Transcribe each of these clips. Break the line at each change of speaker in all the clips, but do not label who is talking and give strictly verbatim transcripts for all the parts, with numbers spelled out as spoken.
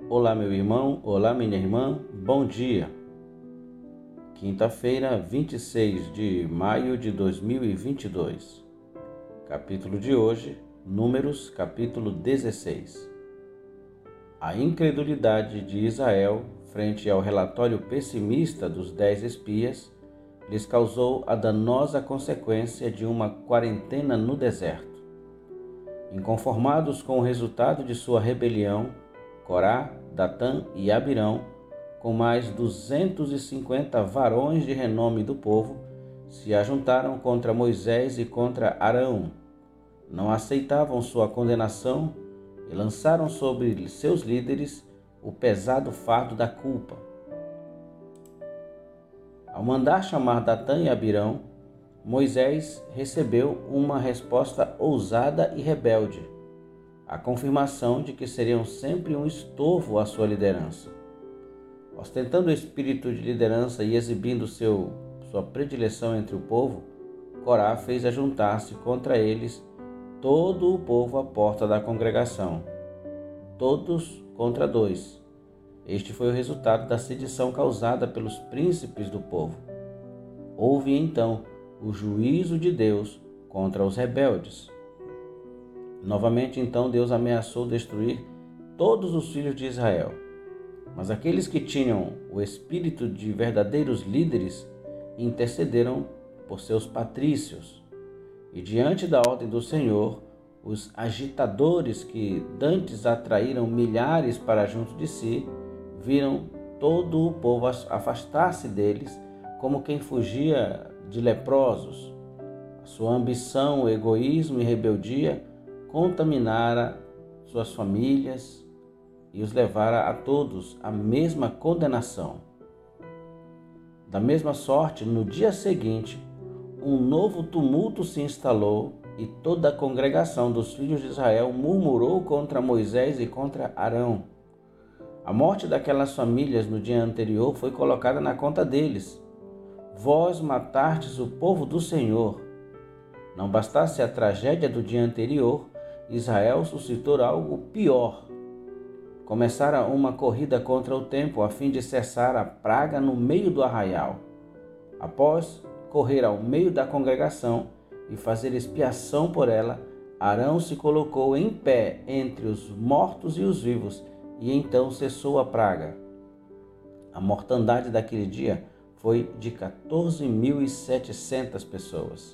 Olá, meu irmão, olá, minha irmã, bom dia. Quinta-feira, vinte e seis de maio de dois mil e vinte e dois. Capítulo de hoje, Números, capítulo dezesseis. A incredulidade de Israel frente ao relatório pessimista dos dez espias lhes causou a danosa consequência de uma quarentena no deserto. Inconformados com o resultado de sua rebelião, Corá, Datã e Abirão, com mais duzentos e cinquenta varões de renome do povo, se ajuntaram contra Moisés e contra Arão. Não aceitavam sua condenação e lançaram sobre seus líderes o pesado fardo da culpa. Ao mandar chamar Datã e Abirão, Moisés recebeu uma resposta ousada e rebelde, a confirmação de que seriam sempre um estorvo à sua liderança. Ostentando o espírito de liderança e exibindo seu, sua predileção entre o povo, Corá fez ajuntar-se contra eles todo o povo à porta da congregação, todos contra dois. Este foi o resultado da sedição causada pelos príncipes do povo. Houve então o juízo de Deus contra os rebeldes. Novamente, então, Deus ameaçou destruir todos os filhos de Israel. Mas aqueles que tinham o espírito de verdadeiros líderes intercederam por seus patrícios. E diante da ordem do Senhor, os agitadores que dantes atraíram milhares para junto de si, viram todo o povo afastar-se deles como quem fugia de leprosos. A sua ambição, egoísmo e rebeldia contaminara suas famílias e os levara a todos à mesma condenação. Da mesma sorte, no dia seguinte, um novo tumulto se instalou e toda a congregação dos filhos de Israel murmurou contra Moisés e contra Arão. A morte daquelas famílias no dia anterior foi colocada na conta deles. Vós matastes o povo do Senhor. Não bastasse a tragédia do dia anterior, Israel suscitou algo pior. Começara uma corrida contra o templo a fim de cessar a praga no meio do arraial. Após correr ao meio da congregação e fazer expiação por ela, Arão se colocou em pé entre os mortos e os vivos, e então cessou a praga. A mortandade daquele dia foi de quatorze mil e setecentas pessoas.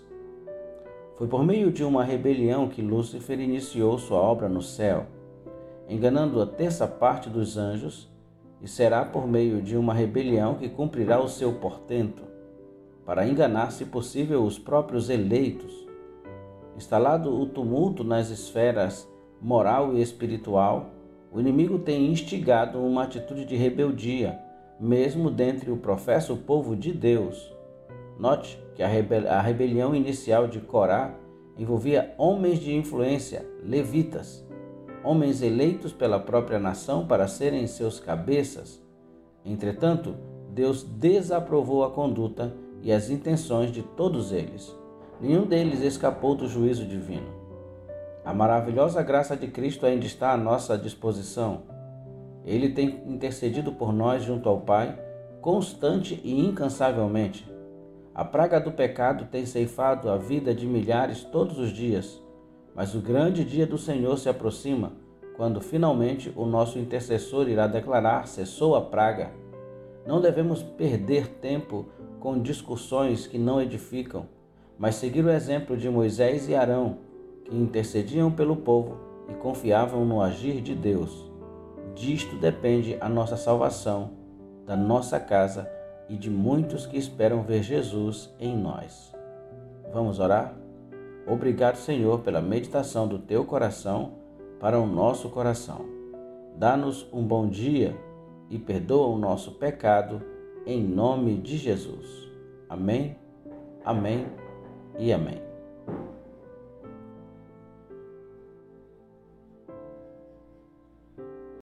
Foi por meio de uma rebelião que Lúcifer iniciou sua obra no céu, enganando a terça parte dos anjos, e será por meio de uma rebelião que cumprirá o seu portento, para enganar, se possível, os próprios eleitos. Instalado o tumulto nas esferas moral e espiritual, o inimigo tem instigado uma atitude de rebeldia, mesmo dentre o professo povo de Deus. Note que a, rebel- a rebelião inicial de Corá envolvia homens de influência, levitas, homens eleitos pela própria nação para serem seus cabeças. Entretanto, Deus desaprovou a conduta e as intenções de todos eles. Nenhum deles escapou do juízo divino. A maravilhosa graça de Cristo ainda está à nossa disposição. Ele tem intercedido por nós junto ao Pai, constante e incansavelmente. A praga do pecado tem ceifado a vida de milhares todos os dias, mas o grande dia do Senhor se aproxima, quando finalmente o nosso intercessor irá declarar: cessou a praga. Não devemos perder tempo com discussões que não edificam, mas seguir o exemplo de Moisés e Arão, que intercediam pelo povo e confiavam no agir de Deus. Disto depende a nossa salvação, da nossa casa e de muitos que esperam ver Jesus em nós. Vamos orar? Obrigado, Senhor, pela meditação do Teu coração para o nosso coração. Dá-nos um bom dia e perdoa o nosso pecado, em nome de Jesus. Amém, amém e amém.